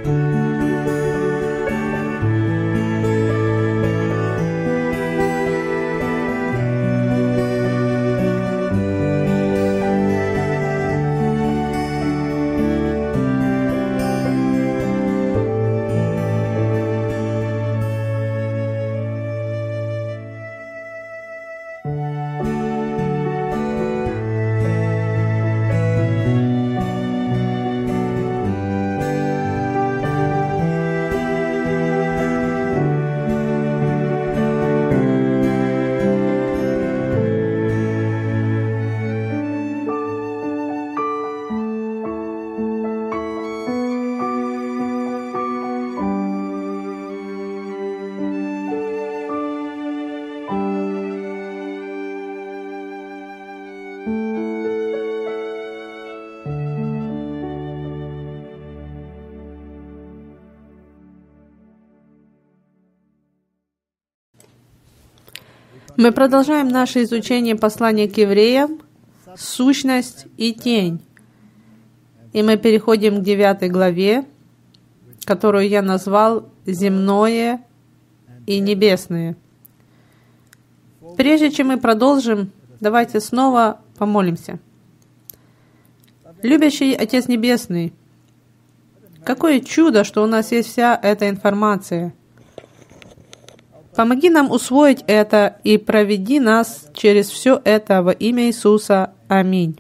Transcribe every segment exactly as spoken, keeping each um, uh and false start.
Мы продолжаем наше изучение послания к евреям «Сущность и тень». И мы переходим к девятой главе, которую я назвал «Земное и небесное». Прежде чем мы продолжим, давайте снова помолимся. Любящий Отец Небесный, какое чудо, что у нас есть вся эта информация. Помоги нам усвоить это и проведи нас через все это во имя Иисуса. Аминь.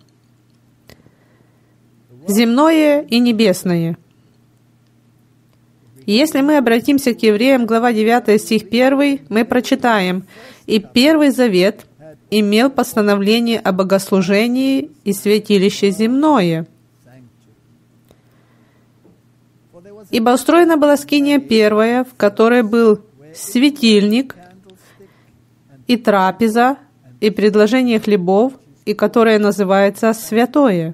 Земное и небесное. Если мы обратимся к евреям, глава девятая, стих первый, мы прочитаем: «И Первый Завет имел постановление о богослужении и святилище земное. Ибо устроена была скиния первая, в которой был светильник и трапеза, и предложение хлебов, и которое называется святое».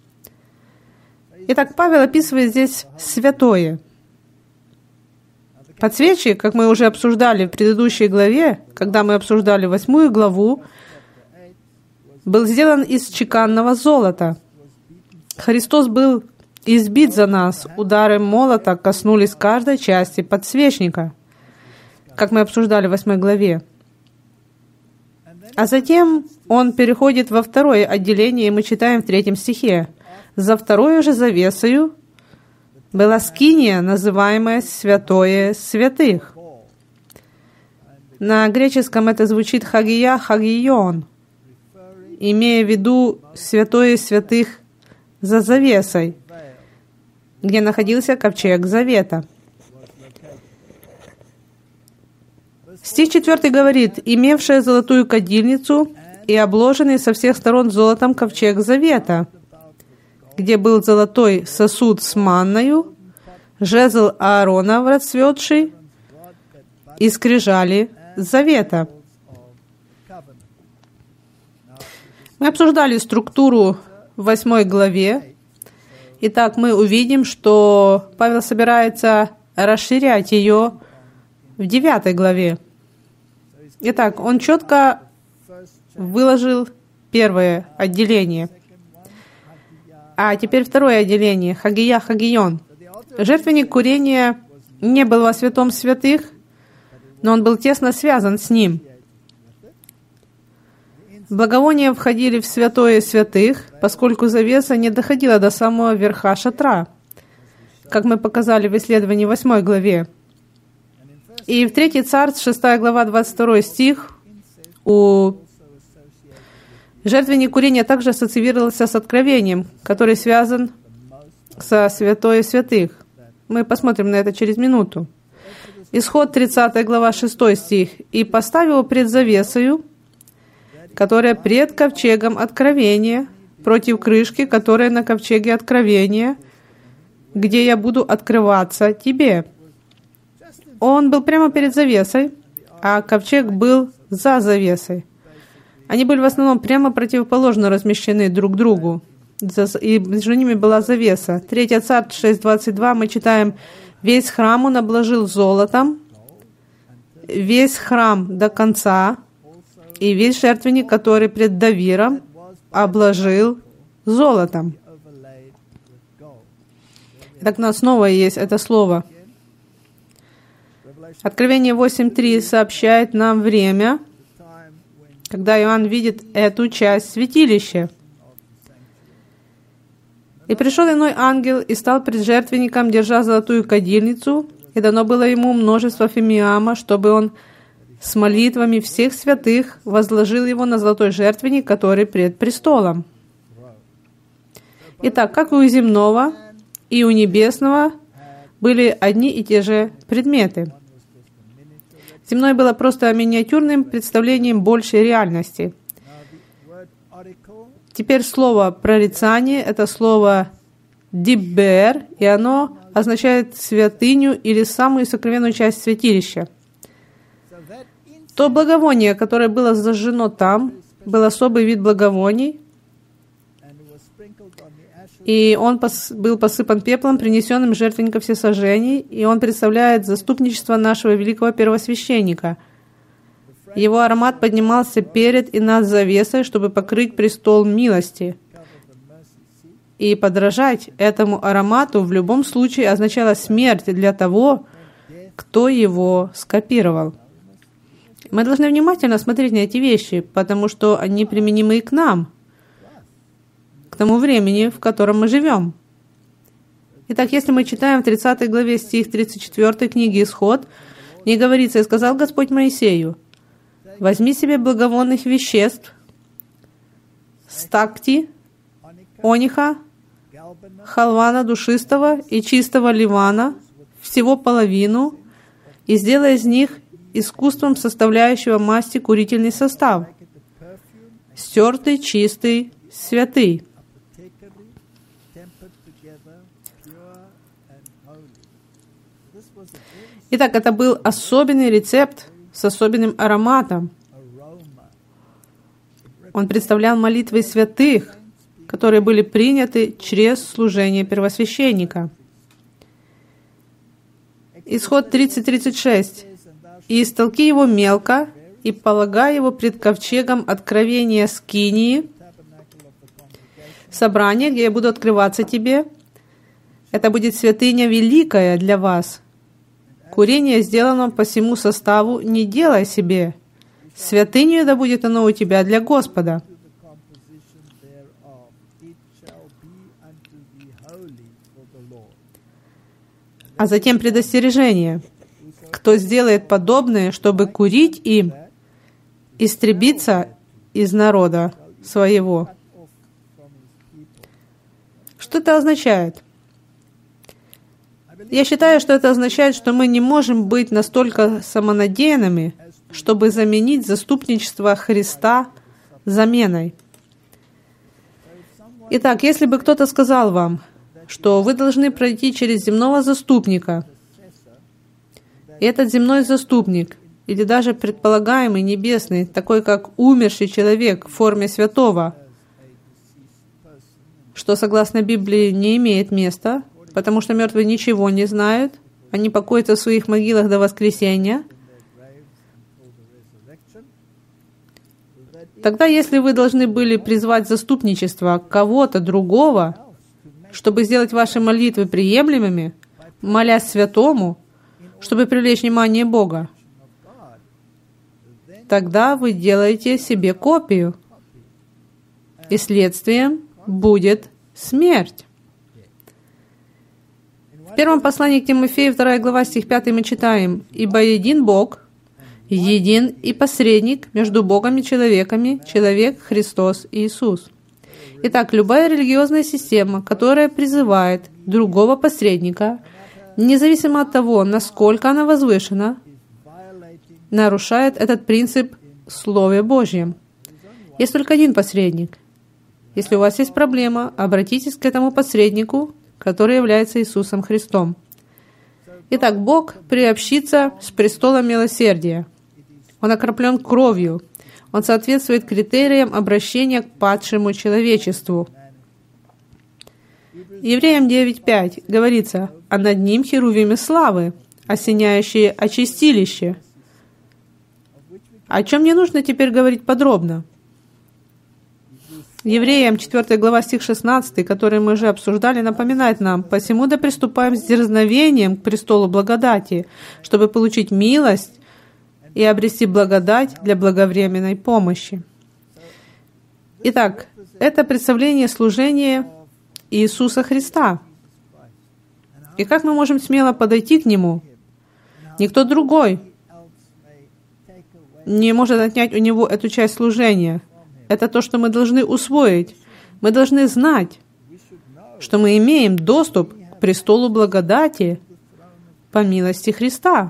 Итак, Павел описывает здесь святое. Подсвечник, как мы уже обсуждали в предыдущей главе, когда мы обсуждали восьмую главу, был сделан из чеканного золота. Христос был избит за нас, удары молота коснулись каждой части подсвечника, как мы обсуждали в восьмой главе. А затем он переходит во второе отделение, и мы читаем в третьем стихе: «За второю же завесою была скиния, называемая святое святых». На греческом это звучит «хагия хагион», имея в виду святое святых за завесой, где находился ковчег завета. Стих четвертый говорит: «Имевшая золотую кадильницу и обложенный со всех сторон золотом ковчег завета, где был золотой сосуд с манною, жезл Ааронов расцветший и скрижали завета». Мы обсуждали структуру в восьмой главе. Итак, мы увидим, что Павел собирается расширять ее в девятой главе. Итак, он четко выложил первое отделение. А теперь второе отделение, Хагия Хагион. Жертвенник курения не был во святом святых, но он был тесно связан с ним. Благовония входили в святое святых, поскольку завеса не доходила до самого верха шатра, как мы показали в исследовании восьмой главе. И в третьей Царств, шестая глава, двадцать второй стих, у жертвенник курения также ассоциировался с откровением, который связан со святое святых. Мы посмотрим на это через минуту. Исход, тридцатая глава, шестой стих. «И поставил пред завесою, которая пред ковчегом откровения, против крышки, которая на ковчеге откровения, где я буду открываться тебе». Он был прямо перед завесой, а ковчег был за завесой. Они были в основном прямо противоположно размещены друг другу, и между ними была завеса. третья Царств, шесть двадцать два, мы читаем: «Весь храм он обложил золотом, весь храм до конца, и весь жертвенник, который пред Давиром, обложил золотом». Так у нас снова есть это слово. Откровение восемь три сообщает нам время, когда Иоанн видит эту часть святилища. «И пришел иной ангел, и стал пред жертвенником, держа золотую кадильницу, и дано было ему множество фимиама, чтобы он с молитвами всех святых возложил его на золотой жертвенник, который пред престолом». Итак, как и у земного, и у небесного были одни и те же предметы. Земное было просто миниатюрным представлением большей реальности. Теперь слово «прорицание» — это слово «диббер», и оно означает святыню или самую сокровенную часть святилища. То благовоние, которое было зажжено там, был особый вид благовоний, и он пос, был посыпан пеплом, принесенным жертвенником всесожжений, и он представляет заступничество нашего великого первосвященника. Его аромат поднимался перед и над завесой, чтобы покрыть престол милости. И подражать этому аромату в любом случае означало смерть для того, кто его скопировал. Мы должны внимательно смотреть на эти вещи, потому что они применимы и к нам, к тому времени, в котором мы живем. Итак, если мы читаем в тридцатой главе стих тридцать четвёртой книги «Исход», не говорится: «И сказал Господь Моисею: возьми себе благовонных веществ, стакти, ониха, халвана душистого и чистого ливана, всего половину, и сделай из них искусством составляющего масти курительный состав, стертый, чистый, святый». Итак, это был особенный рецепт с особенным ароматом. Он представлял молитвы святых, которые были приняты через служение первосвященника. Исход тридцать тридцать шесть. «И истолки его мелко, и полагай его пред ковчегом откровения скинии, собрание, где я буду открываться тебе. Это будет святыня великая для вас. Курение, сделано по всему составу, не делай себе. Святынью да будет оно у тебя для Господа». А затем предостережение. «Кто сделает подобное, чтобы курить им, истребиться из народа своего». Что это означает? Я считаю, что это означает, что мы не можем быть настолько самонадеянными, чтобы заменить заступничество Христа заменой. Итак, если бы кто-то сказал вам, что вы должны пройти через земного заступника, и этот земной заступник, или даже предполагаемый небесный, такой как умерший человек в форме святого, что, согласно Библии, не имеет места, потому что мертвые ничего не знают, они покоятся в своих могилах до воскресения. Тогда, если вы должны были призвать заступничество кого-то другого, чтобы сделать ваши молитвы приемлемыми, молясь святому, чтобы привлечь внимание Бога, тогда вы делаете себе копию, и следствием будет смерть. В первом послании к Тимофею, вторая глава, стих пятый, мы читаем: «Ибо един Бог, един и посредник между Богом и человеками, человек Христос Иисус». Итак, любая религиозная система, которая призывает другого посредника, независимо от того, насколько она возвышена, нарушает этот принцип в Слове Божьем. Есть только один посредник. Если у вас есть проблема, обратитесь к этому посреднику, который является Иисусом Христом. Итак, Бог приобщится с престола милосердия. Он окроплен кровью. Он соответствует критериям обращения к падшему человечеству. Евреям девять пять говорится: «А над ним херувимы славы, осеняющие очистилище». О чем мне нужно теперь говорить подробно? Евреям четвёртая глава, стих шестнадцатый, который мы уже обсуждали, напоминает нам: «Посему да приступаем с дерзновением к престолу благодати, чтобы получить милость и обрести благодать для благовременной помощи». Итак, это представление служения Иисуса Христа. И как мы можем смело подойти к Нему? Никто другой не может отнять у Него эту часть служения. Это то, что мы должны усвоить. Мы должны знать, что мы имеем доступ к престолу благодати по милости Христа.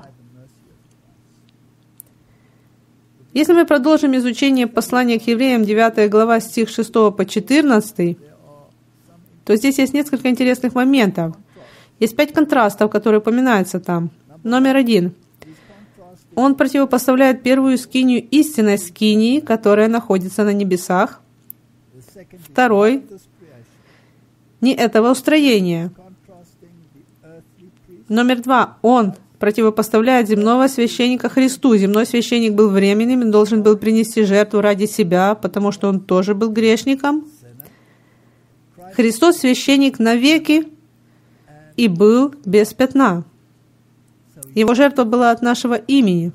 Если мы продолжим изучение послания к евреям, девятая глава, стих шесть по четырнадцатый, то здесь есть несколько интересных моментов. Есть пять контрастов, которые упоминаются там. Номер один. Он противопоставляет первую скинию истинной скинии, которая находится на небесах. Второй — не этого устроения. Номер два. Он противопоставляет земного священника Христу. Земной священник был временным и должен был принести жертву ради себя, потому что он тоже был грешником. Христос священник навеки и был без пятна. Его жертва была от нашего имени.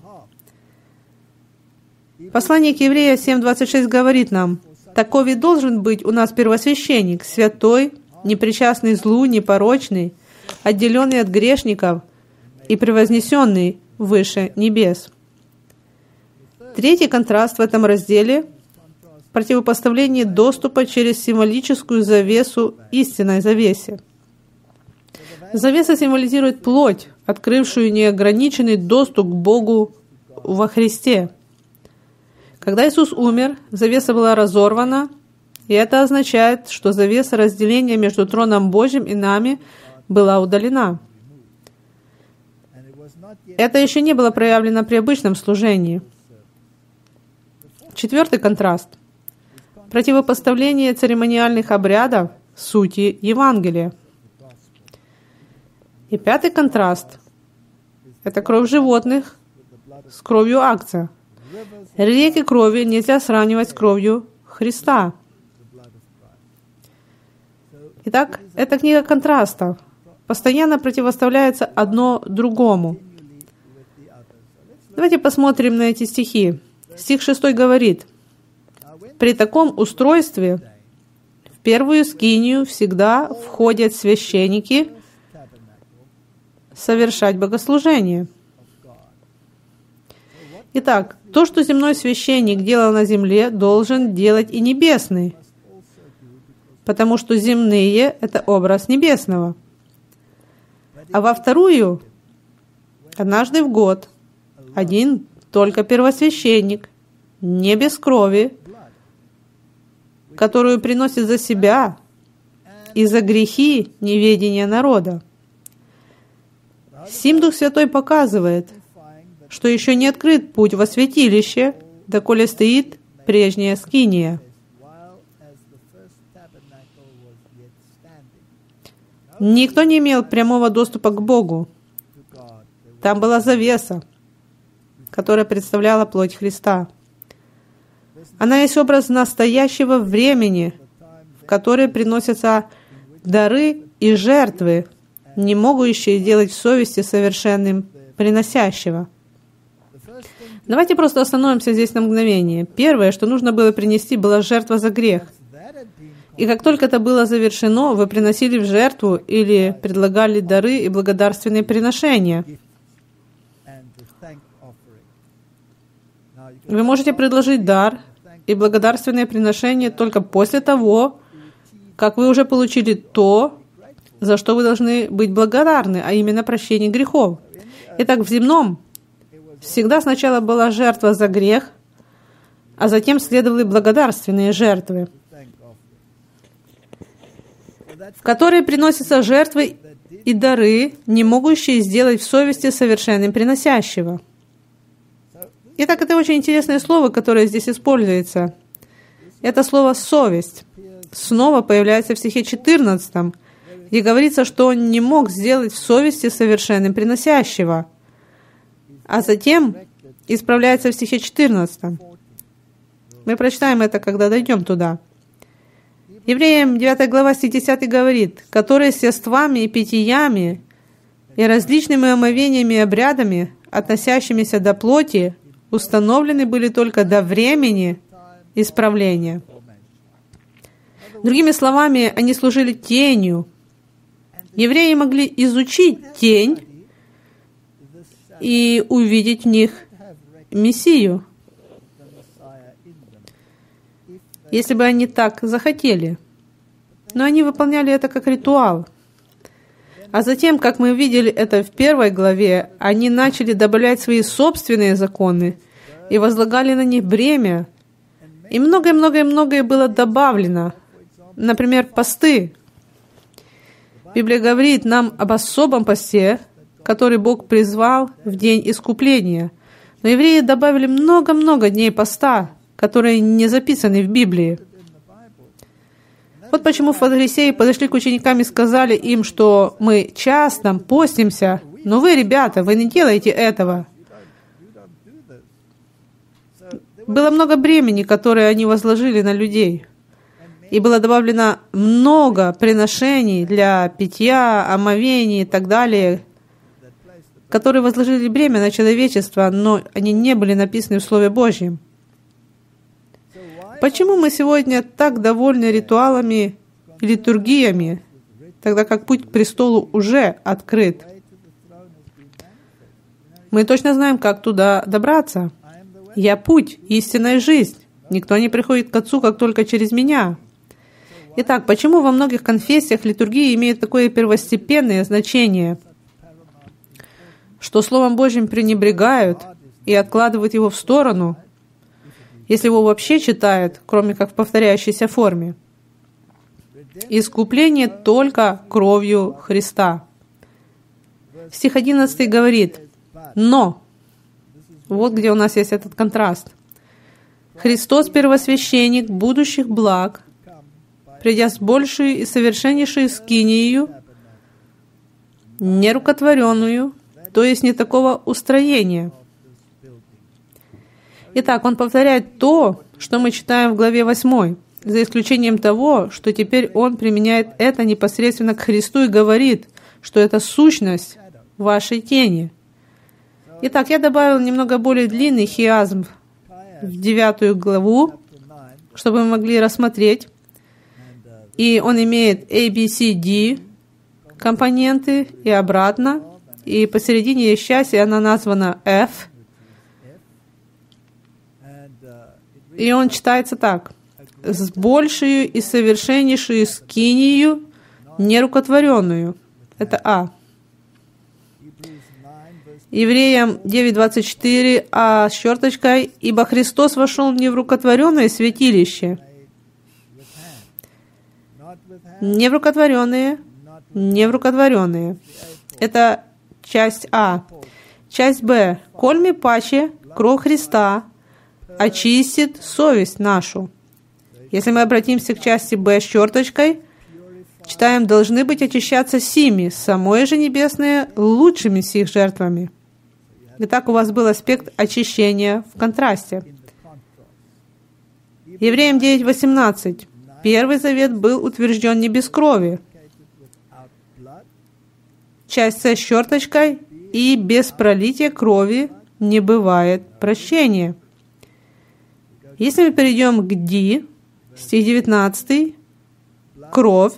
Послание к Евреям семь двадцать шесть говорит нам: «Таков и должен быть у нас первосвященник, святой, непричастный злу, непорочный, отделенный от грешников и превознесенный выше небес». Третий контраст в этом разделе — противопоставление доступа через символическую завесу истинной завесе. Завеса символизирует плоть, открывшую неограниченный доступ к Богу во Христе. Когда Иисус умер, завеса была разорвана, и это означает, что завеса разделения между троном Божьим и нами была удалена. Это еще не было проявлено при обычном служении. Четвертый контраст — противопоставление церемониальных обрядов сути Евангелия. И пятый контраст — это кровь животных с кровью агнца. Реки крови нельзя сравнивать с кровью Христа. Итак, это книга контрастов. Постоянно противоставляется одно другому. Давайте посмотрим на эти стихи. Стих шестой говорит: «При таком устройстве в первую скинию всегда входят священники совершать богослужение». Итак, то, что земной священник делал на земле, должен делать и небесный, потому что земные — это образ небесного. А во вторую, однажды в год, один только первосвященник, не без крови, которую приносит за себя и за грехи неведения народа. Сим Дух Святой показывает, что еще не открыт путь во святилище, доколе стоит прежняя скиния. Никто не имел прямого доступа к Богу. Там была завеса, которая представляла плоть Христа. Она есть образ настоящего времени, в которое приносятся дары и жертвы, не могущие делать в совести совершенным приносящего. Давайте просто остановимся здесь на мгновение. Первое, что нужно было принести, была жертва за грех. И как только это было завершено, вы приносили в жертву или предлагали дары и благодарственные приношения. Вы можете предложить дар и благодарственные приношения только после того, как вы уже получили то, за что вы должны быть благодарны, а именно прощение грехов. Итак, в земном всегда сначала была жертва за грех, а затем следовали благодарственные жертвы, в которые приносятся жертвы и дары, не могущие сделать в совести совершенным приносящего. Итак, это очень интересное слово, которое здесь используется. Это слово «совесть». Снова появляется в стихе четырнадцатом, где говорится, что он не мог сделать в совести совершенным приносящего. А затем исправляется в стихе четырнадцатом. Мы прочитаем это, когда дойдем туда. Евреям девятая глава, стих десятый говорит, «которые с яствами и питьями и различными омовениями и обрядами, относящимися до плоти, установлены были только до времени исправления». Другими словами, они служили тенью. Евреи могли изучить тень и увидеть в них Мессию, если бы они так захотели. Но они выполняли это как ритуал. А затем, как мы видели это в первой главе, они начали добавлять свои собственные законы и возлагали на них бремя. И многое-многое-многое было добавлено. Например, посты. Библия говорит нам об особом посте, который Бог призвал в день искупления. Но евреи добавили много-много дней поста, которые не записаны в Библии. Вот почему фарисеи подошли к ученикам и сказали им, что мы часто постимся, но вы, ребята, вы не делаете этого. Было много бремени, которое они возложили на людей. И было добавлено много приношений для питья, омовений и так далее, которые возложили бремя на человечество, но они не были написаны в Слове Божьем. Почему мы сегодня так довольны ритуалами и литургиями, тогда как путь к престолу уже открыт? Мы точно знаем, как туда добраться. Я путь, истинная жизнь. Никто не приходит к Отцу, как только через меня. Итак, почему во многих конфессиях литургия имеет такое первостепенное значение, что Словом Божьим пренебрегают и откладывают его в сторону, если его вообще читают, кроме как в повторяющейся форме? Искупление только кровью Христа. Стих одиннадцатый говорит, «Но», вот где у нас есть этот контраст, «Христос первосвященник будущих благ, придя с большей и совершеннейшей скинию, нерукотворенную, то есть не такого устроения». Итак, он повторяет то, что мы читаем в главе восьмой, за исключением того, что теперь он применяет это непосредственно к Христу и говорит, что это сущность вашей тени. Итак, я добавил немного более длинный хиазм в девятую главу, чтобы мы могли рассмотреть. И он имеет A, B, C, D компоненты и обратно. И посередине есть часть, и она названа F. И он читается так. «С большую и совершеннейшую скинию, нерукотворенную». Это А. Евреям девять двадцать четыре, А с черточкой, «Ибо Христос вошел не в рукотворенное святилище». Не в рукотворенные, не в рукотворенные. Это часть А. Часть Б. «Кольми паче кровь Христа очистит совесть нашу». Если мы обратимся к части Б с черточкой, читаем, «должны быть очищаться сими, самое же небесное, лучшими сих жертвами». Итак, у вас был аспект очищения в контрасте. Евреям девять восемнадцать. Первый завет был утвержден не без крови. Часть С с черточкой, «и без пролития крови не бывает прощения». Если мы перейдем к Д, стих девятнадцатый, «кровь,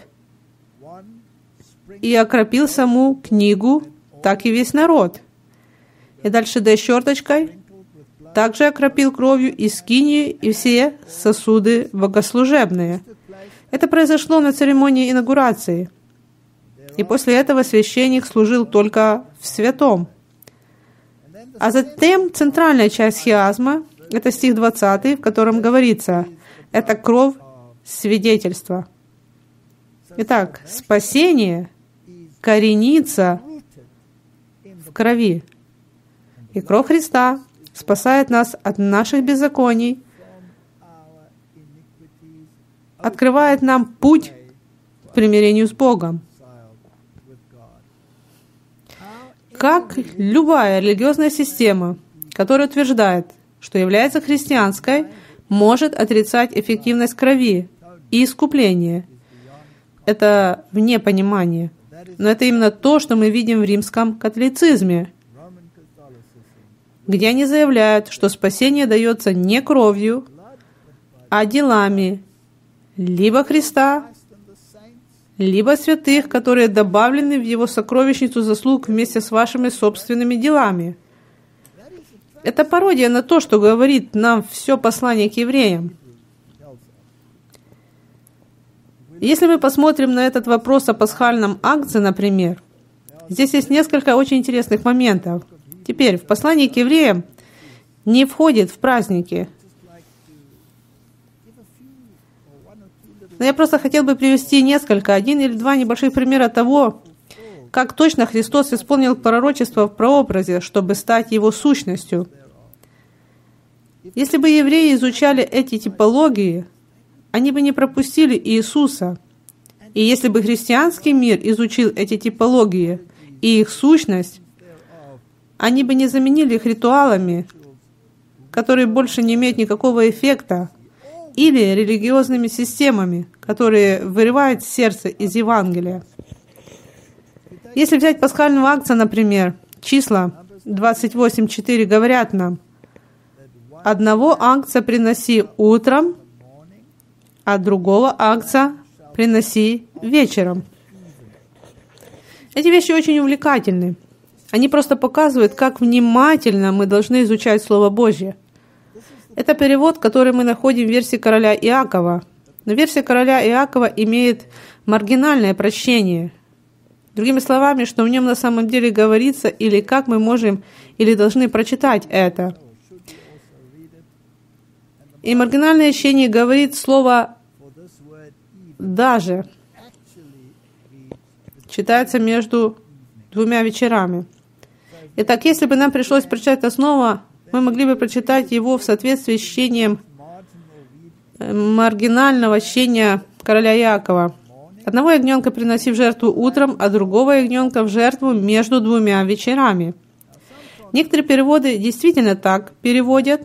и окропил саму книгу, так и весь народ». И дальше Д с черточкой, «также окропил кровью и скинию, и все сосуды богослужебные». Это произошло на церемонии инаугурации. И после этого священник служил только в святом. А затем центральная часть хиазма, это стих двадцатый, в котором говорится, это кровь свидетельства. Итак, спасение коренится в крови. И кровь Христа спасает нас от наших беззаконий, открывает нам путь к примирению с Богом. Как любая религиозная система, которая утверждает, что является христианской, может отрицать эффективность крови, и искупление. Это вне понимания. Но это именно то, что мы видим в римском католицизме, где они заявляют, что спасение дается не кровью, а делами либо Христа, либо святых, которые добавлены в Его сокровищницу заслуг вместе с вашими собственными делами. Это пародия на то, что говорит нам все послание к евреям. Если мы посмотрим на этот вопрос о пасхальном агнце, например, здесь есть несколько очень интересных моментов. Теперь, в послании к евреям не входит в праздники. Но я просто хотел бы привести несколько, один или два небольших примера того, как точно Христос исполнил пророчество в прообразе, чтобы стать Его сущностью. Если бы евреи изучали эти типологии, они бы не пропустили Иисуса. И если бы христианский мир изучил эти типологии и их сущность, они бы не заменили их ритуалами, которые больше не имеют никакого эффекта, или религиозными системами, которые вырывают сердце из Евангелия. Если взять пасхального агнца, например, числа двадцать восемь четыре говорят нам: «Одного агнца приноси утром, а другого агнца приноси вечером». Эти вещи очень увлекательны. Они просто показывают, как внимательно мы должны изучать Слово Божье. Это перевод, который мы находим в версии короля Иакова. Но версия короля Иакова имеет маргинальное прочтение. Другими словами, что в нем на самом деле говорится, или как мы можем, или должны прочитать это. И маргинальное чтение говорит слово «даже». Читается между двумя вечерами. Итак, если бы нам пришлось прочитать это снова, мы могли бы прочитать его в соответствии с чтением маргинального чтения короля Иакова. «Одного ягненка приноси в жертву утром, а другого ягненка в жертву между двумя вечерами». Некоторые переводы действительно так переводят,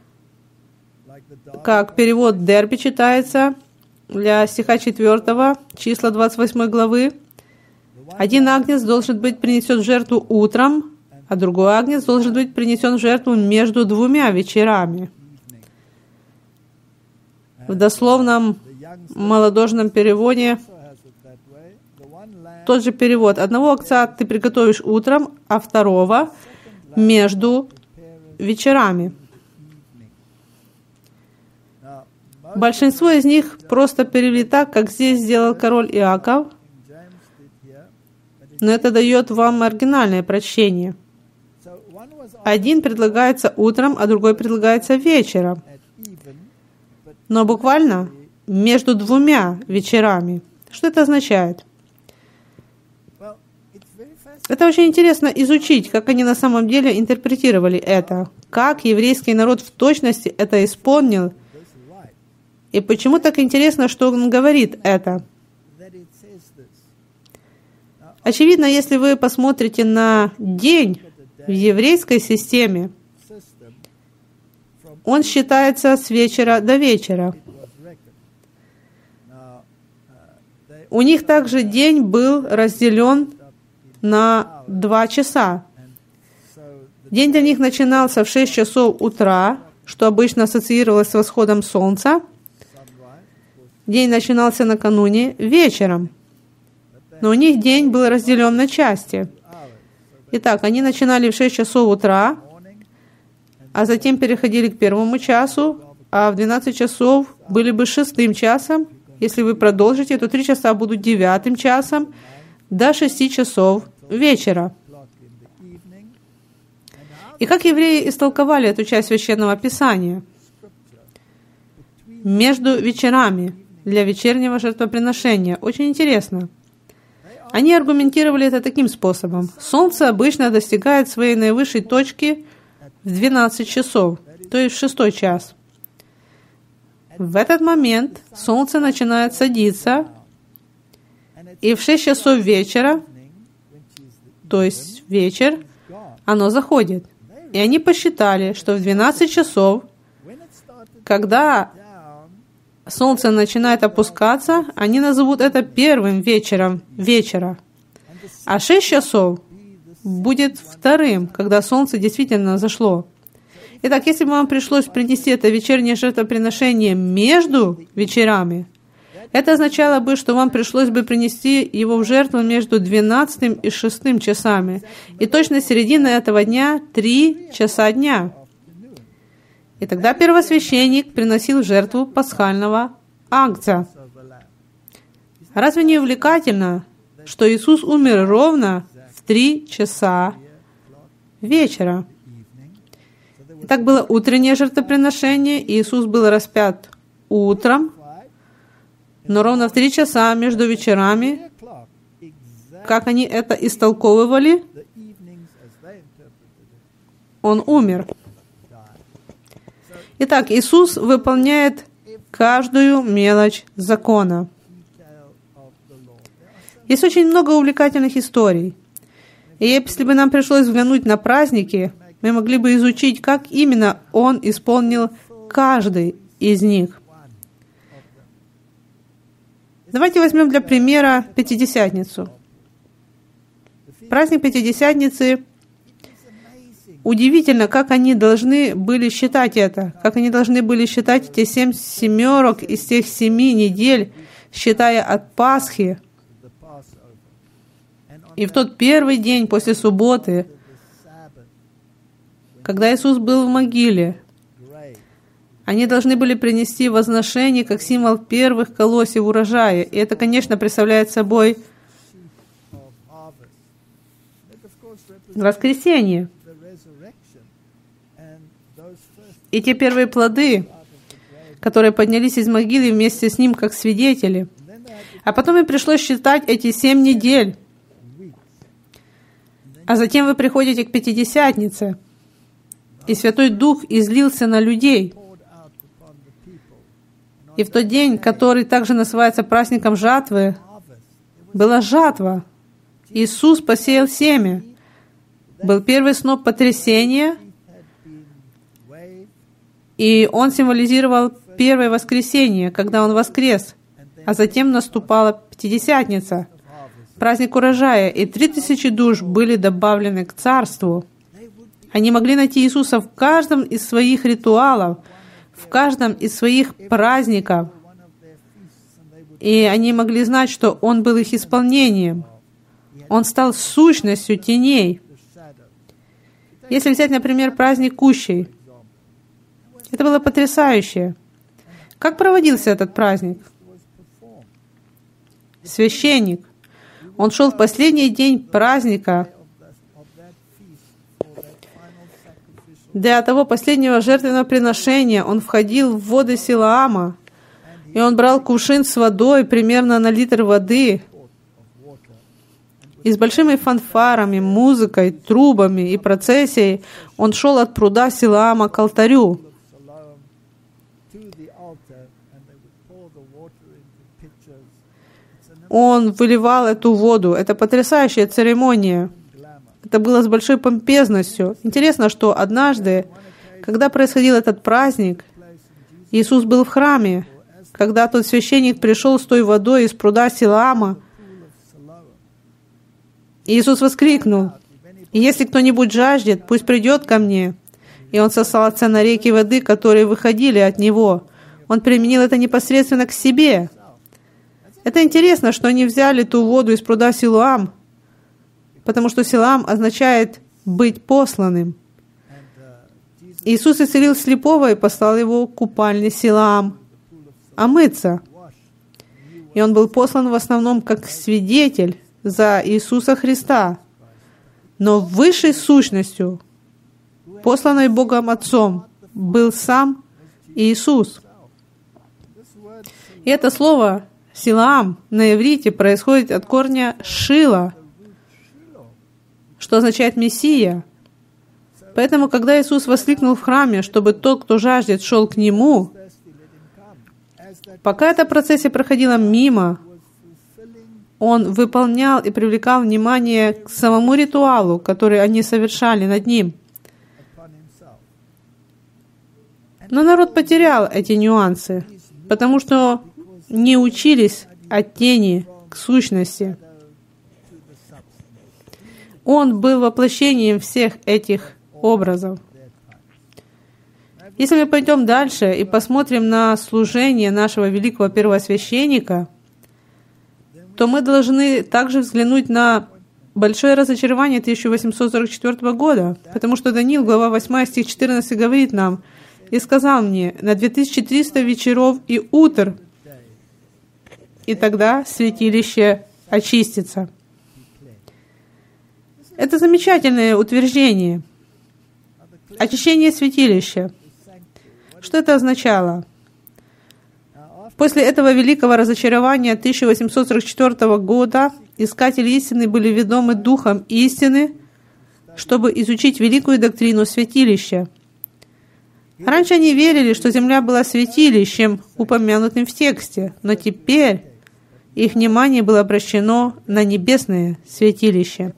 как перевод Дерби читается для стиха четвёртого, числа двадцать восьмой главы. «Один агнец должен быть принесен в жертву утром, а другой агнец должен быть принесен в жертву между двумя вечерами». В дословном малодушном переводе тот же перевод. «Одного агнца ты приготовишь утром, а второго между вечерами». Большинство из них просто перевели так, как здесь сделал король Иаков, но это дает вам оригинальное прочтение. Один предлагается утром, а другой предлагается вечером. Но буквально между двумя вечерами. Что это означает? Это очень интересно изучить, как они на самом деле интерпретировали это, как еврейский народ в точности это исполнил, и почему так интересно, что он говорит это. Очевидно, если вы посмотрите на день в еврейской системе, он считается с вечера до вечера. У них также день был разделен на два часа. День для них начинался в шесть часов утра, что обычно ассоциировалось с восходом солнца. День начинался накануне вечером. Но у них день был разделен на части. Итак, они начинали в шесть часов утра, а затем переходили к первому часу, а в двенадцать часов были бы шестым часом. Если вы продолжите, то три часа будут девятым часом до шести часов вечера. И как евреи истолковали эту часть Священного Писания? Между вечерами для вечернего жертвоприношения. Очень интересно. Они аргументировали это таким способом. Солнце обычно достигает своей наивысшей точки в двенадцать часов, то есть в шестой час. В этот момент солнце начинает садиться, и в шесть часов вечера, то есть вечер, оно заходит. И они посчитали, что в двенадцать часов, когда солнце начинает опускаться, они назовут это первым вечером вечера. А шесть часов будет вторым, когда солнце действительно зашло. Итак, если бы вам пришлось принести это вечернее жертвоприношение между вечерами, это означало бы, что вам пришлось бы принести его в жертву между двенадцатым и шестым часами. И точно середина этого дня — три часа дня. И тогда первосвященник приносил в жертву пасхального агнца. Разве не увлекательно, что Иисус умер ровно в три часа вечера? Итак, было утреннее жертвоприношение, и Иисус был распят утром, но ровно в три часа между вечерами, как они это истолковывали, Он умер. Итак, Иисус выполняет каждую мелочь закона. Есть очень много увлекательных историй. И если бы нам пришлось взглянуть на праздники, мы могли бы изучить, как именно Он исполнил каждый из них. Давайте возьмем для примера Пятидесятницу. Праздник Пятидесятницы. Удивительно, как они должны были считать это, как они должны были считать эти семь семерок из тех семи недель, считая от Пасхи. И в тот первый день после субботы, когда Иисус был в могиле, они должны были принести возношение как символ первых колосьев урожая. И это, конечно, представляет собой воскресенье. И те первые плоды, которые поднялись из могилы вместе с ним как свидетели. А потом им пришлось считать эти семь недель. А затем вы приходите к Пятидесятнице, и Святой Дух излился на людей. И в тот день, который также называется праздником жатвы, была жатва. Иисус посеял семя. Был первый сноп потрясения, и он символизировал первое воскресенье, когда он воскрес. А затем наступала Пятидесятница, праздник урожая, и три тысячи душ были добавлены к Царству. Они могли найти Иисуса в каждом из своих ритуалов, в каждом из своих праздников. И они могли знать, что Он был их исполнением. Он стал сущностью теней. Если взять, например, праздник Кущей, это было потрясающе. Как проводился этот праздник? Священник. Он шел в последний день праздника для того последнего жертвенного приношения. Он входил в воды Силаама, и он брал кувшин с водой примерно на литр воды, и с большими фанфарами, музыкой, трубами и процессией он шел от пруда Силаама к алтарю. Он выливал эту воду. Это потрясающая церемония. Это было с большой помпезностью. Интересно, что однажды, когда происходил этот праздник, Иисус был в храме. Когда тот священник пришел с той водой из пруда Силаама, Иисус воскликнул: «И если кто-нибудь жаждет, пусть придет ко мне». И он сослался на реки воды, которые выходили от него. Он применил это непосредственно к себе. Это интересно, что они взяли ту воду из пруда Силуам, потому что Силуам означает «быть посланным». Иисус исцелил слепого и послал его к купальне Силуам омыться. И он был послан в основном как свидетель за Иисуса Христа, но высшей сущностью, посланной Богом Отцом, был сам Иисус. И это слово «Силаам» на иврите происходит от корня «шила», что означает «мессия». Поэтому, когда Иисус воскликнул в храме, чтобы тот, кто жаждет, шел к Нему, пока эта процессия проходила мимо, Он выполнял и привлекал внимание к самому ритуалу, который они совершали над Ним. Но народ потерял эти нюансы. потому что не учились от тени к сущности. Он был воплощением всех этих образов. Если мы пойдем дальше и посмотрим на служение нашего великого первосвященника, то мы должны также взглянуть на большое разочарование тысяча восемьсот сорок четвёртого года, потому что Даниил, глава восьмая, стих четырнадцатый, говорит нам: «И сказал мне, на две тысячи триста вечеров и утр, и тогда святилище очистится». Это замечательное утверждение. Очищение святилища. Что это означало? После этого великого разочарования тысяча восемьсот сорок четвёртого года искатели истины были ведомы Духом истины, чтобы изучить великую доктрину святилища. Раньше они верили, что земля была святилищем, упомянутым в тексте, но теперь их внимание было обращено на небесное святилище.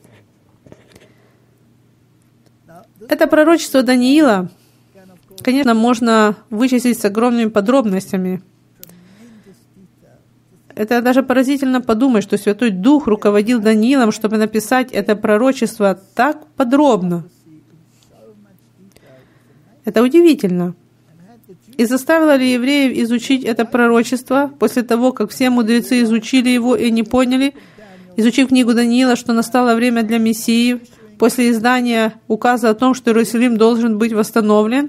Это пророчество Даниила, конечно, можно вычислить с огромными подробностями. Это даже поразительно подумать, что Святой Дух руководил Даниилом, чтобы написать это пророчество так подробно. Это удивительно. И заставило ли евреев изучить это пророчество после того, как все мудрецы изучили его и не поняли, изучив книгу Даниила, что настало время для Мессии, после издания указа о том, что Иерусалим должен быть восстановлен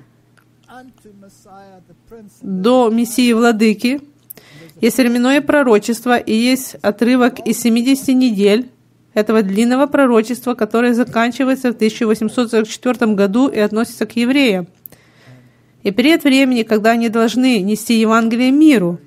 до Мессии Владыки? Есть временное пророчество, и есть отрывок из семидесяти недель этого длинного пророчества, которое заканчивается в тысяча восемьсот сорок четвёртом году и относится к евреям. И период времени, когда они должны нести Евангелие миру,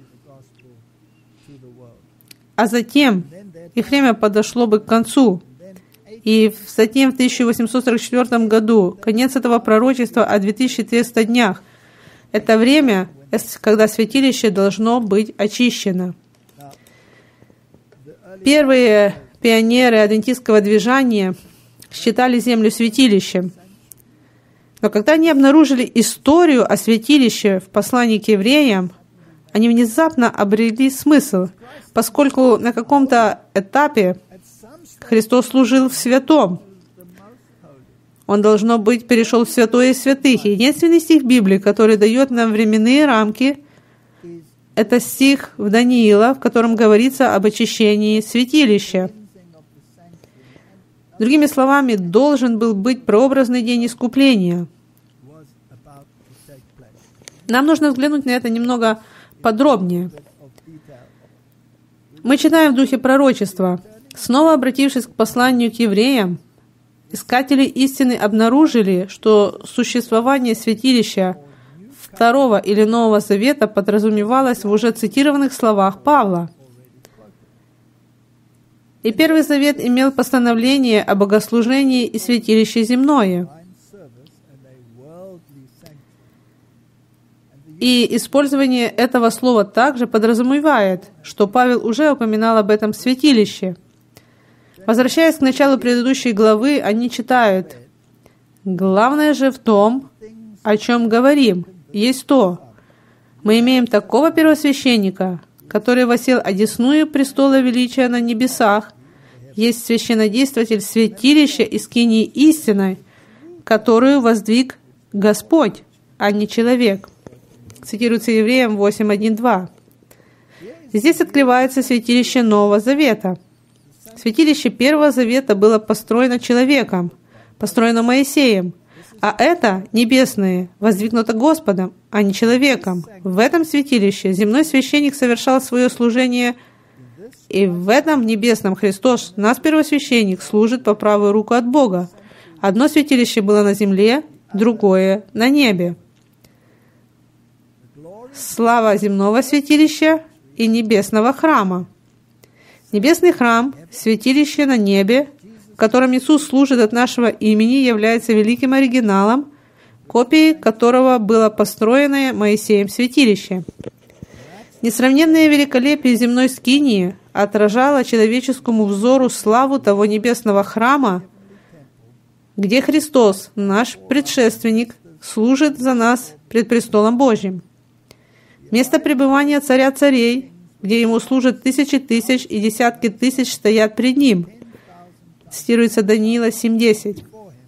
а затем их время подошло бы к концу. И затем в тысяча восемьсот сорок четвёртом году конец этого пророчества о две тысячи триста днях. Это время, когда святилище должно быть очищено. Первые пионеры адвентистского движения считали землю святилищем. Но когда они обнаружили историю о святилище в послании к евреям, они внезапно обрели смысл, поскольку на каком-то этапе Христос служил в святом. Он, должно быть, перешел в святое из святых. И единственный стих Библии, который дает нам временные рамки, это стих в Даниила, в котором говорится об очищении святилища. Другими словами, должен был быть прообразный день искупления. Нам нужно взглянуть на это немного подробнее. Мы читаем в духе пророчества. Снова обратившись к посланию к евреям, искатели истины обнаружили, что существование святилища Второго или Нового Завета подразумевалось в уже цитированных словах Павла. И Первый Завет имел постановление о богослужении и святилище земное. И использование этого слова также подразумевает, что Павел уже упоминал об этом святилище. Возвращаясь к началу предыдущей главы, они читают: «Главное же в том, о чем говорим, есть то, мы имеем такого первосвященника, который восел одесную престола величия на небесах, есть священнодействователь святилища и скинии истиной, которую воздвиг Господь, а не человек». Цитируется Евреям восемь, один, два. Здесь открывается святилище Нового Завета. Святилище Первого Завета было построено человеком, построено Моисеем, а это, небесное, воздвигнуто Господом, а не человеком. В этом святилище земной священник совершал свое служение, и в этом небесном Христос, наш первосвященник, служит по правую руку от Бога. Одно святилище было на земле, другое на небе. Слава земного святилища и небесного храма. Небесный храм, святилище на небе, в котором Иисус служит от нашего имени, является великим оригиналом, копией которого было построенное Моисеем святилище. Несравненное великолепие земной скинии отражало человеческому взору славу того небесного храма, где Христос, наш предшественник, служит за нас пред престолом Божьим. Место пребывания царя царей, где ему служат тысячи тысяч и десятки тысяч стоят пред ним. Цитируется Даниила семь десять.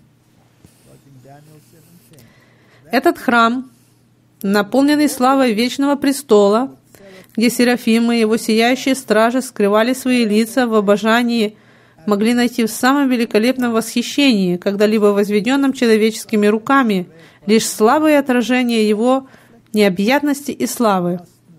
Этот храм, наполненный славой вечного престола, где серафимы и его сияющие стражи скрывали свои лица в обожании, могли найти в самом великолепном восхищении, когда-либо возведенном человеческими руками, лишь слабое отражение его необъятности и славы.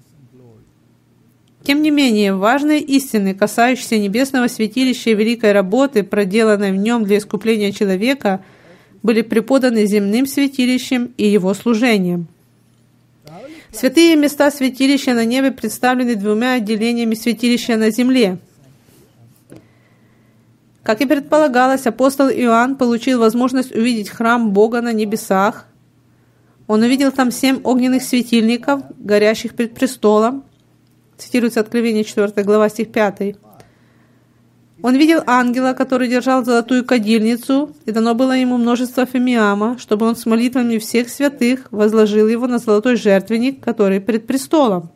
Тем не менее, важные истины, касающиеся небесного святилища и великой работы, проделанной в нем для искупления человека, были преподаны земным святилищем и его служением. Святые места святилища на небе представлены двумя отделениями святилища на земле. Как и предполагалось, апостол Иоанн получил возможность увидеть храм Бога на небесах. Он увидел там семь огненных светильников, горящих пред престолом. Цитируется Откровение четвёртая глава, стих пятый. Он видел ангела, который держал золотую кадильницу, и дано было ему множество фимиама, чтобы он с молитвами всех святых возложил его на золотой жертвенник, который пред престолом.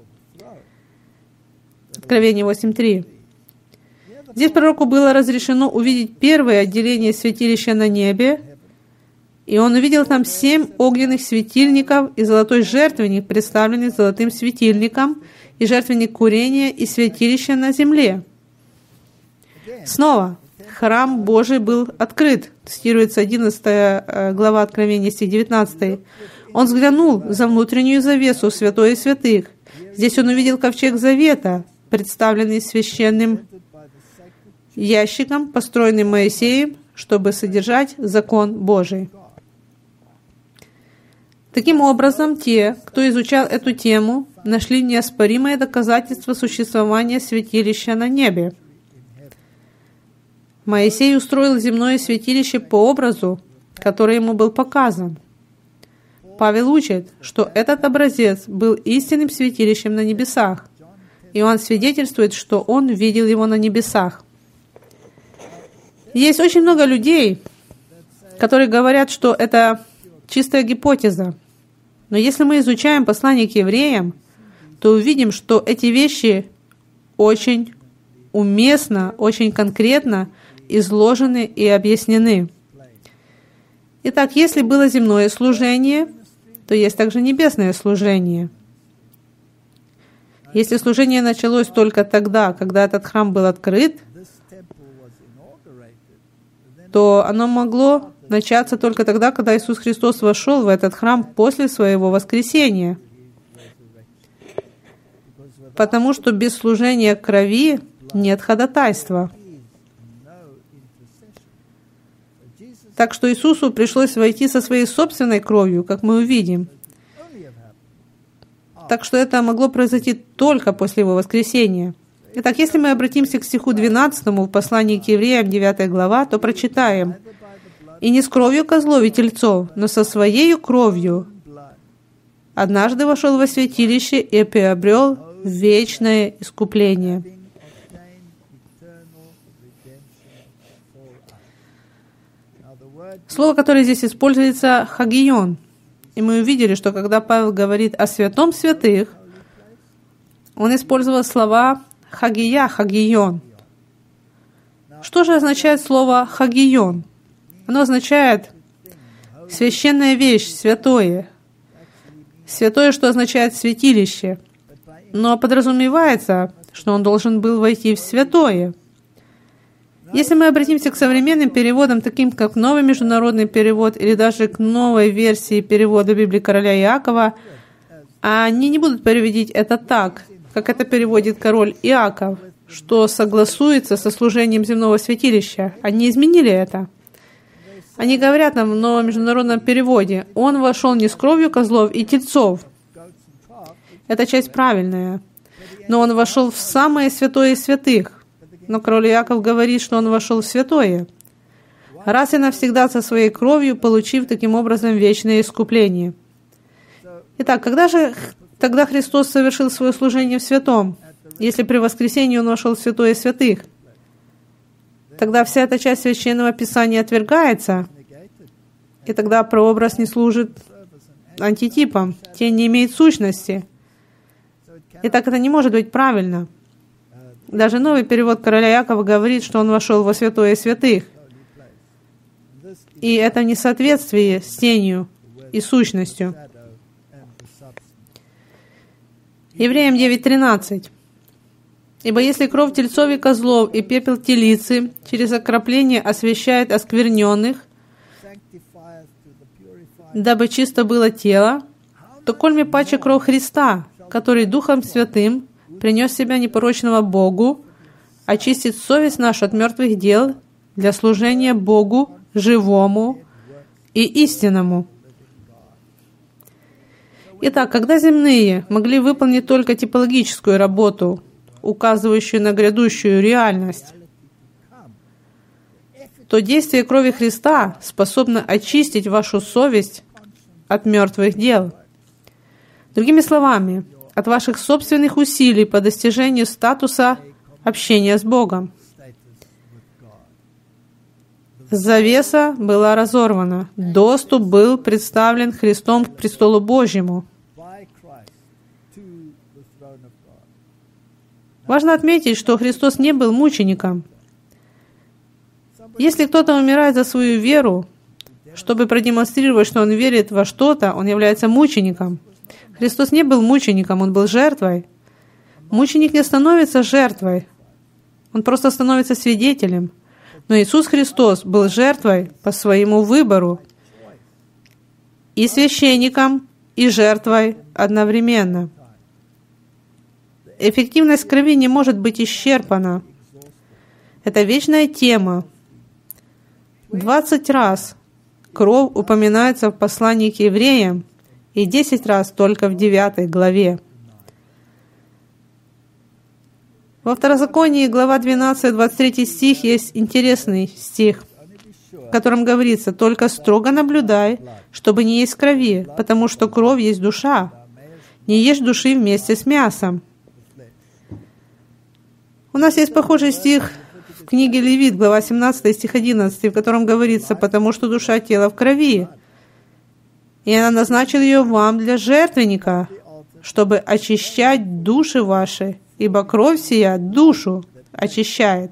Откровение восемь три. Здесь пророку было разрешено увидеть первое отделение святилища на небе, и он увидел там семь огненных светильников и золотой жертвенник, представленный золотым светильником, и жертвенник курения и святилище на земле. Снова, храм Божий был открыт, цитируется одиннадцатая глава Откровения, стих девятнадцатый. Он взглянул за внутреннюю завесу святой и святых. Здесь он увидел ковчег завета, представленный священным ящиком, построенным Моисеем, чтобы содержать закон Божий. Таким образом, те, кто изучал эту тему, нашли неоспоримое доказательство существования святилища на небе. Моисей устроил земное святилище по образу, который ему был показан. Павел учит, что этот образец был истинным святилищем на небесах. Иоанн свидетельствует, что он видел его на небесах. Есть очень много людей, которые говорят, что это чистая гипотеза. Но если мы изучаем послание к евреям, то увидим, что эти вещи очень уместно, очень конкретно изложены и объяснены. Итак, если было земное служение, то есть также небесное служение. Если служение началось только тогда, когда этот храм был открыт, то оно могло начаться только тогда, когда Иисус Христос вошел в этот храм после своего воскресения. Потому что без служения крови нет ходатайства. Так что Иисусу пришлось войти со своей собственной кровью, как мы увидим. Так что это могло произойти только после Его воскресения. Итак, если мы обратимся к стиху двенадцатому в послании к евреям, девятая глава, то прочитаем: «И не с кровью козлов и тельцов, но со Своею кровью однажды вошел во святилище и приобрел вечное искупление». Слово, которое здесь используется, «хагион». И мы увидели, что когда Павел говорит о святом святых, он использовал слова «хагия», «хагион». Что же означает слово «хагион»? Оно означает священная вещь, святое. Святое, что означает святилище. Но подразумевается, что он должен был войти в святое. Если мы обратимся к современным переводам, таким как Новый международный перевод или даже к новой версии перевода Библии короля Иакова, они не будут переводить это так, как это переводит король Иаков, что согласуется со служением земного святилища. Они изменили это. Они говорят нам в новом международном переводе: «Он вошел не с кровью козлов и тельцов». Эта часть правильная. Но он вошел в самое святое из святых. Но король Иаков говорит, что он вошел в святое, раз и навсегда со своей кровью, получив таким образом вечное искупление. Итак, когда же тогда Христос совершил свое служение в святом, если при воскресении он вошел в святое святых? Тогда вся эта часть Священного Писания отвергается, и тогда прообраз не служит антитипом, тень не имеет сущности. Итак, это не может быть правильно. Даже новый перевод короля Якова говорит, что он вошел во святое святых. И это в несоответствии с тенью и сущностью. Евреям девять тринадцать. «Ибо если кровь тельцов и козлов и пепел телицы через окропление освящает оскверненных, дабы чисто было тело, то кольми паче кровь Христа, который Духом Святым принес себя непорочного Богу, очистит совесть нашу от мертвых дел для служения Богу живому и истинному». Итак, когда земные могли выполнить только типологическую работу, указывающую на грядущую реальность, то действие крови Христа способно очистить вашу совесть от мертвых дел. Другими словами, от ваших собственных усилий по достижению статуса общения с Богом. Завеса была разорвана. Доступ был представлен Христом к престолу Божьему. Важно отметить, что Христос не был мучеником. Если кто-то умирает за свою веру, чтобы продемонстрировать, что он верит во что-то, он является мучеником. Христос не был мучеником, он был жертвой. Мученик не становится жертвой, он просто становится свидетелем. Но Иисус Христос был жертвой по своему выбору, и священником, и жертвой одновременно. Эффективность крови не может быть исчерпана. Это вечная тема. Двадцать раз кровь упоминается в послании к евреям, и десять раз только в девятой главе. Во Второзаконии, глава двенадцать, двадцать третий стих, есть интересный стих, в котором говорится: «Только строго наблюдай, чтобы не есть крови, потому что кровь есть душа. Не ешь души вместе с мясом». У нас есть похожий стих в книге Левит, глава семнадцать, стих одиннадцать, в котором говорится: «Потому что душа тела в крови, и она назначила ее вам для жертвенника, чтобы очищать души ваши, ибо кровь сия душу очищает».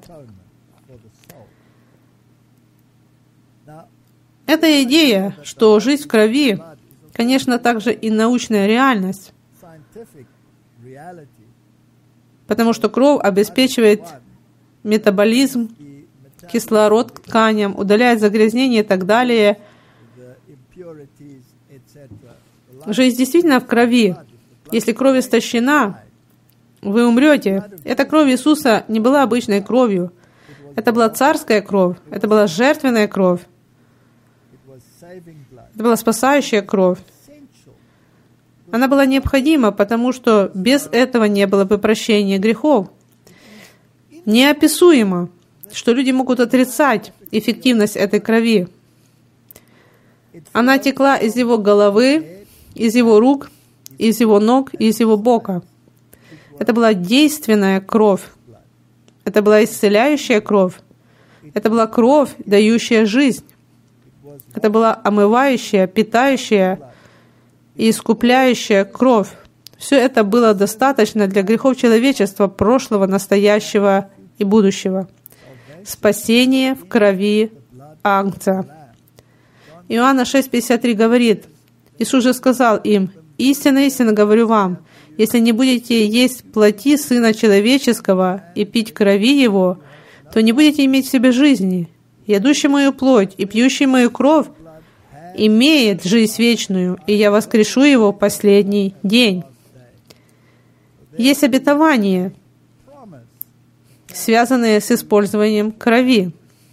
Эта идея, что жизнь в крови, конечно, также и научная реальность, потому что кровь обеспечивает метаболизм, кислород к тканям, удаляет загрязнения и так далее. Жизнь действительно в крови. Если кровь истощена, вы умрете. Эта кровь Иисуса не была обычной кровью. Это была царская кровь. Это была жертвенная кровь. Это была спасающая кровь. Она была необходима, потому что без этого не было бы прощения грехов. Неописуемо, что люди могут отрицать эффективность этой крови. Она текла из его головы, из его рук, из его ног, из его бока. Это была действенная кровь. Это была исцеляющая кровь. Это была кровь, дающая жизнь. Это была омывающая, питающая и искупляющая кровь. Все это было достаточно для грехов человечества прошлого, настоящего и будущего. Спасение в крови Агнца. Иоанна шесть пятьдесят три говорит: Иисус же сказал им: «Истинно, истинно говорю вам, если не будете есть плоти Сына Человеческого и пить крови Его, то не будете иметь в себе жизни. Ядущий мою плоть и пьющий мою кровь имеет жизнь вечную, и я воскрешу его в последний день». Есть обетования, связанные с использованием крови.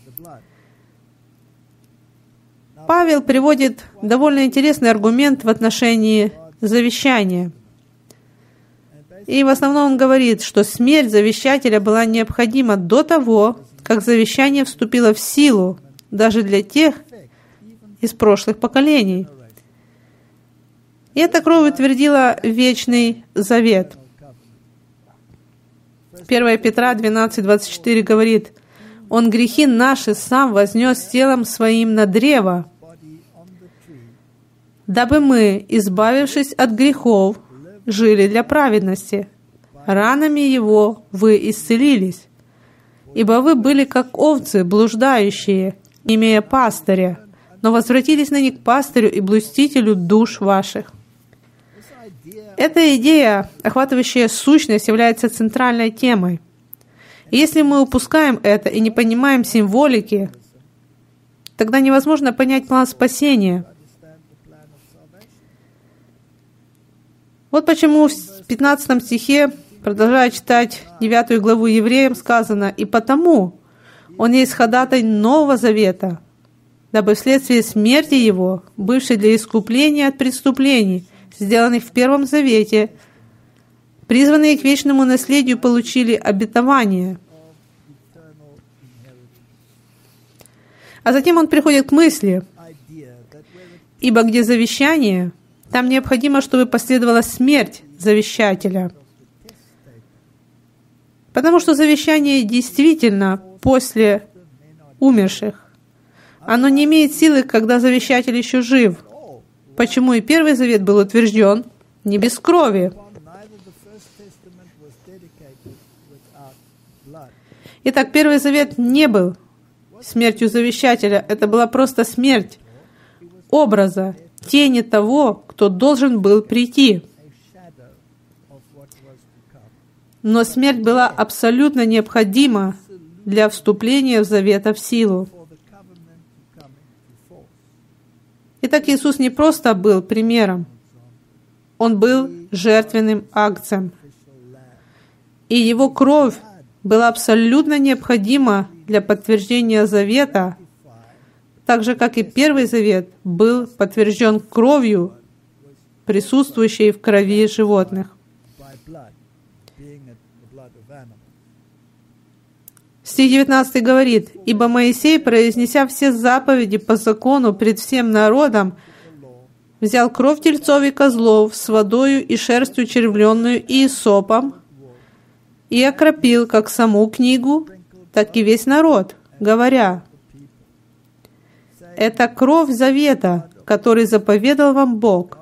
Павел приводит довольно интересный аргумент в отношении завещания. И в основном он говорит, что смерть завещателя была необходима до того, как завещание вступило в силу, даже для тех из прошлых поколений. И эта кровь утвердила вечный завет. первое Петра двенадцать двадцать четыре говорит: «Он грехи наши сам вознес телом своим на древо, дабы мы, избавившись от грехов, жили для праведности». ранами Его вы исцелились, ибо вы были как овцы, блуждающие, не имея пастыря, но возвратились ныне к пастырю и блюстителю душ ваших». Эта идея, охватывающая сущность, является центральной темой. И если мы упускаем это и не понимаем символики, тогда невозможно понять план спасения. Вот почему в пятнадцатом стихе, продолжая читать девятую главу Евреям, сказано: «И потому Он есть ходатай Нового Завета, дабы вследствие смерти Его, бывшей для искупления от преступлений, сделанных в Первом Завете, призванные к вечному наследию получили обетование». А затем он приходит к мысли: «Ибо где завещание, там необходимо, чтобы последовала смерть завещателя». Потому что завещание действительно после умерших. Оно не имеет силы, когда завещатель еще жив. Почему и Первый Завет был утвержден не без крови. Итак, Первый Завет не был смертью завещателя. Это была просто смерть образа, тени того, кто должен был прийти. Но смерть была абсолютно необходима для вступления в завета в силу. Итак, Иисус не просто был примером, Он был жертвенным агнцем. И Его кровь была абсолютно необходима для подтверждения завета, так же, как и Первый Завет был подтвержден кровью, присутствующей в крови животных. Стих девятнадцатый говорит: «Ибо Моисей, произнеся все заповеди по закону пред всем народом, взял кровь тельцов и козлов с водою и шерстью червленную и исопом, и окропил как саму книгу, так и весь народ, говоря: это кровь завета, который заповедал вам Бог.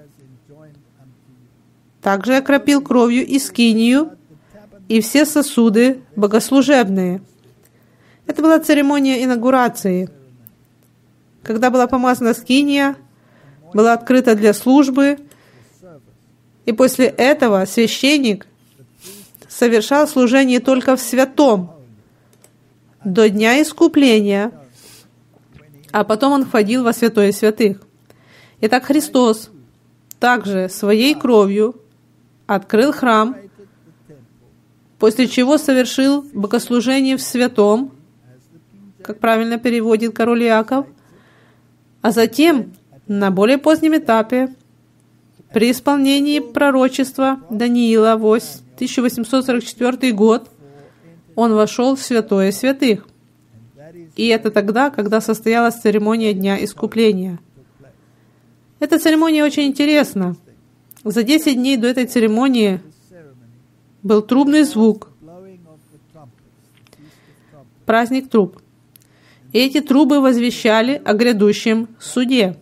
Также окропил кровью и скинию, и все сосуды богослужебные». Это была церемония инаугурации, когда была помазана скиния, была открыта для службы, и после этого священник совершал служение только в святом до дня искупления, а потом он входил во святое святых. Итак, Христос также своей кровью открыл храм, после чего совершил богослужение в святом, как правильно переводит король Иаков, а затем, на более позднем этапе, при исполнении пророчества Даниила, тысяча восемьсот сорок четвёртый год, он вошел в святое святых. И это тогда, когда состоялась церемония Дня Искупления. Эта церемония очень интересна. За десять дней до этой церемонии был трубный звук, праздник труб. И эти трубы возвещали о грядущем суде.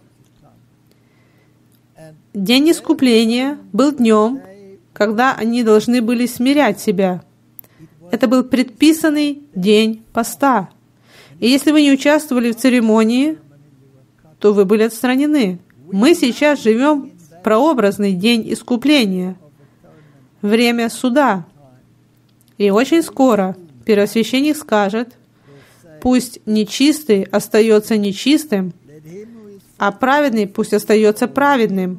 День искупления был днем, когда они должны были смирять себя. Это был предписанный день поста. И если вы не участвовали в церемонии, то вы были отстранены. Мы сейчас живем в прообразный день искупления, время суда. И очень скоро первосвященник скажет: пусть нечистый остается нечистым, а праведный пусть остается праведным.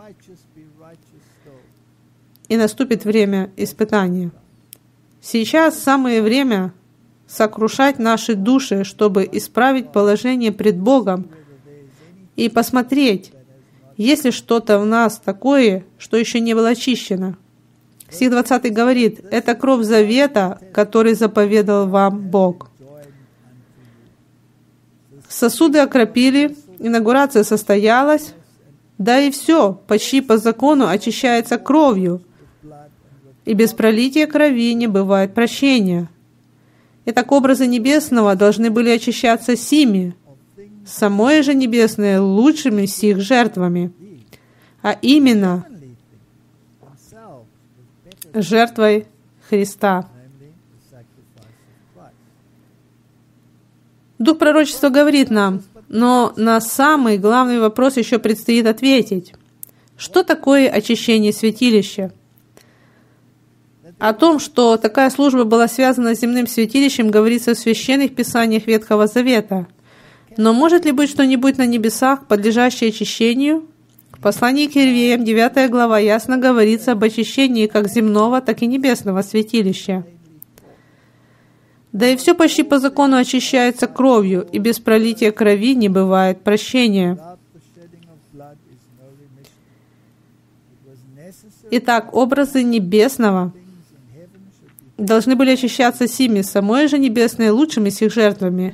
И наступит время испытания. Сейчас самое время сокрушать наши души, чтобы исправить положение пред Богом и посмотреть, есть ли что-то в нас такое, что еще не было очищено. Стих двадцатый говорит: «Это кровь завета, который заповедал вам Бог». Сосуды окропили, инаугурация состоялась, да и все, почти по закону очищается кровью, и без пролития крови не бывает прощения. Итак, образы небесного должны были очищаться сими, самое же небесное лучшими сих жертвами, а именно жертвой Христа. Дух пророчества говорит нам, но на самый главный вопрос еще предстоит ответить. Что такое очищение святилища? О том, что такая служба была связана с земным святилищем, говорится в священных писаниях Ветхого Завета. Но может ли быть что-нибудь на небесах, подлежащее очищению? В послании к Евреям, девятая глава, ясно говорится об очищении как земного, так и небесного святилища. Да и все почти по закону очищается кровью, и без пролития крови не бывает прощения. Итак, образы небесного должны были очищаться сими, самой же небесной, лучшими с их жертвами.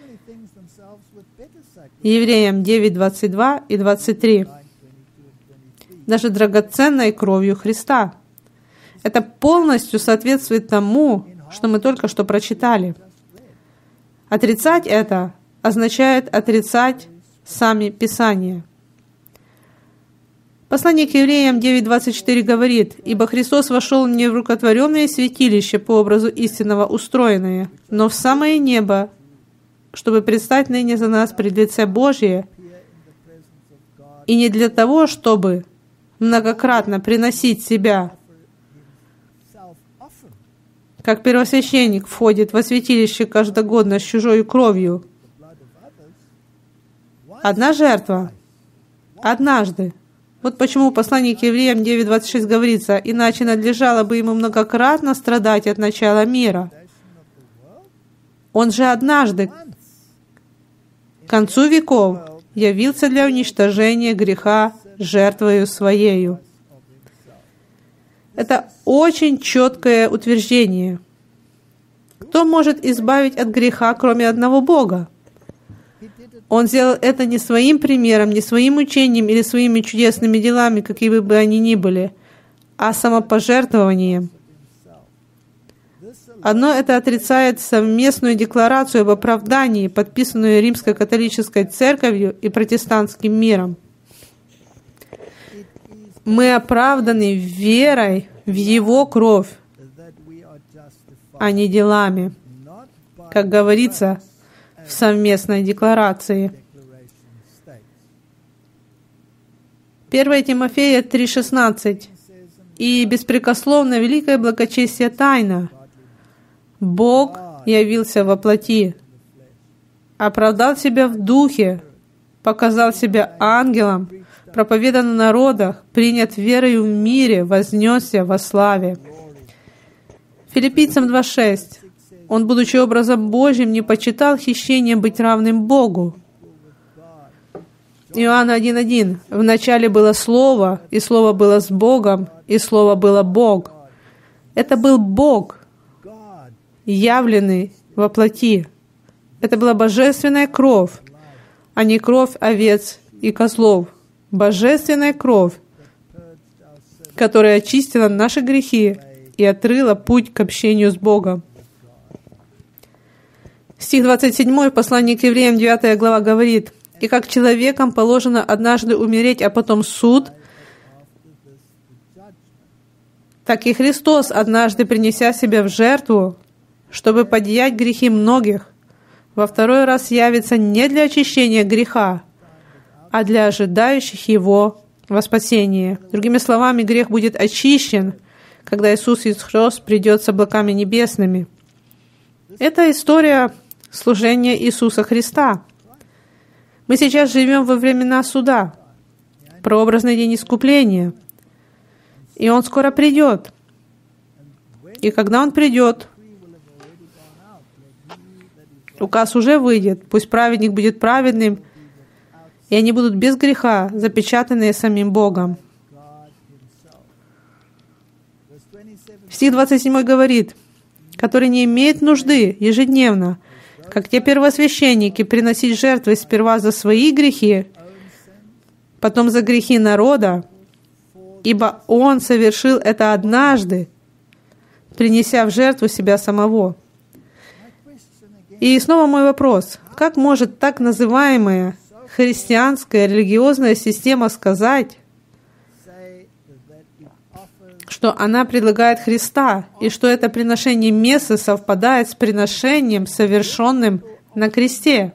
Евреям девять, двадцать два и двадцать три. Даже драгоценной кровью Христа. Это полностью соответствует тому, что мы только что прочитали. Отрицать это означает отрицать сами Писания. Послание к Евреям девять, двадцать четыре говорит: «Ибо Христос вошел не в рукотворенное святилище по образу истинного устроенное, но в самое небо, чтобы предстать ныне за нас пред лице Божие, и не для того, чтобы многократно приносить себя, как первосвященник входит во святилище каждогодно с чужой кровью. Одна жертва, однажды». Вот почему в послании к Евреям девять, двадцать шесть говорится: «Иначе надлежало бы ему многократно страдать от начала мира». Он же однажды, к концу веков, явился для уничтожения греха жертвою Своею. Это очень четкое утверждение. Кто может избавить от греха, кроме одного Бога? Он сделал это не своим примером, не своим учением или своими чудесными делами, какими бы они ни были, а самопожертвованием. Одно это отрицает совместную декларацию об оправдании, подписанную Римской католической церковью и протестантским миром. Мы оправданы верой в Его кровь, а не делами, как говорится в совместной декларации. первое Тимофея три шестнадцать. «И беспрекословно великое благочестие тайна. Бог явился во плоти, оправдал себя в духе, показал себя ангелом, проповедан в народах, принят верою в мире, вознесся во славе». Филиппийцам два шесть. «Он, будучи образом Божьим, не почитал хищением быть равным Богу». Иоанна один один. «Вначале было Слово, и Слово было с Богом, и Слово было Бог». Это был Бог, явленный во плоти. Это была божественная кровь, а не кровь овец и козлов. Божественная кровь, которая очистила наши грехи и отрыла путь к общению с Богом. Стих двадцать семь в послании к Евреям, девятая глава, говорит: «И как человекам положено однажды умереть, а потом суд, так и Христос, однажды принеся себя в жертву, чтобы подъять грехи многих, во второй раз явится не для очищения греха, а для ожидающих Его во спасение». Другими словами, грех будет очищен, когда Иисус Христос придет с облаками небесными. Это история служения Иисуса Христа. Мы сейчас живем во времена суда, прообразный день искупления, и Он скоро придет. И когда Он придет, указ уже выйдет: пусть праведник будет праведным, и они будут без греха, запечатанные самим Богом. Стих двадцать семь говорит: «Который не имеет нужды ежедневно, как те первосвященники, приносить жертвы сперва за свои грехи, потом за грехи народа, ибо Он совершил это однажды, принеся в жертву себя самого». И снова мой вопрос: как может так называемая христианская религиозная система сказать, что она предлагает Христа, и что это приношение мессы совпадает с приношением, совершенным на кресте.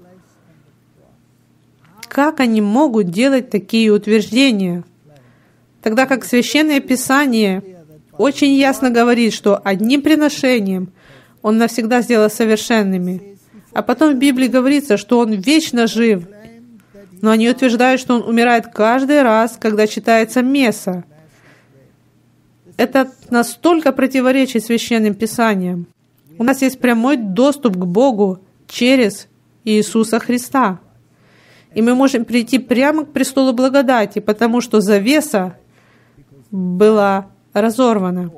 Как они могут делать такие утверждения? Тогда как Священное Писание очень ясно говорит, что одним приношением Он навсегда сделал совершенными. А потом в Библии говорится, что Он вечно жив. Но они утверждают, что Он умирает каждый раз, когда читается месса. Это настолько противоречит Священным Писаниям. У нас есть прямой доступ к Богу через Иисуса Христа. И мы можем прийти прямо к престолу благодати, потому что завеса была разорвана.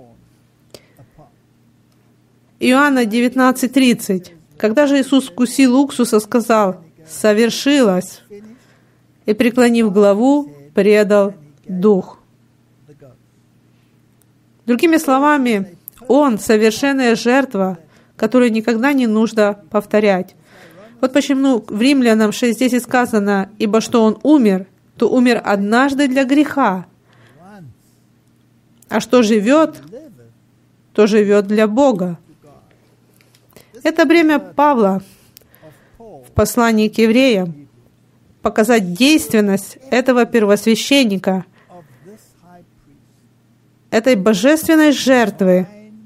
Иоанна девятнадцать тридцать. Когда же Иисус вкусил уксуса, сказал: «Совершилось», и, преклонив главу, предал дух. Другими словами, Он — совершенная жертва, которую никогда не нужно повторять. Вот почему в Римлянам шесть десять сказано: «Ибо что Он умер, то умер однажды для греха, а что живет, то живет для Бога». Это бремя Павла в послании к евреям — показать действенность этого первосвященника, этой божественной жертвы,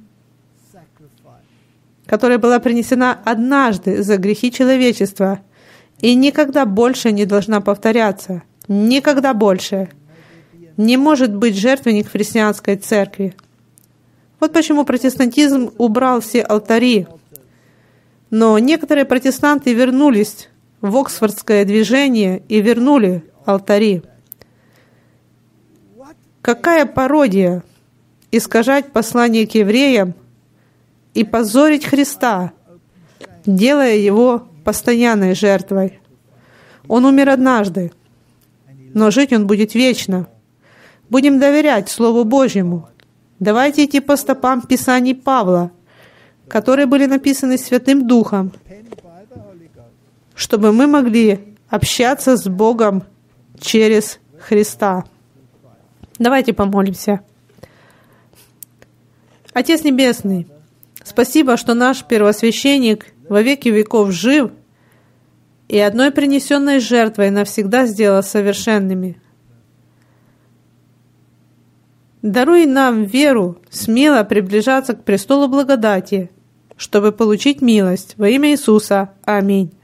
которая была принесена однажды за грехи человечества и никогда больше не должна повторяться. Никогда больше. Не может быть жертвенник в христианской церкви. Вот почему протестантизм убрал все алтари. Но некоторые протестанты вернулись в Оксфордское движение и вернули алтари. Какая пародия искажать послание к евреям и позорить Христа, делая Его постоянной жертвой. Он умер однажды, но жить Он будет вечно. Будем доверять Слову Божьему. Давайте идти по стопам Писаний Павла, которые были написаны Святым Духом, чтобы мы могли общаться с Богом через Христа. Давайте помолимся. Отец Небесный, спасибо, что наш первосвященник во веки веков жив и одной принесенной жертвой навсегда сделал совершенными. Даруй нам веру смело приближаться к престолу благодати, чтобы получить милость во имя Иисуса. Аминь.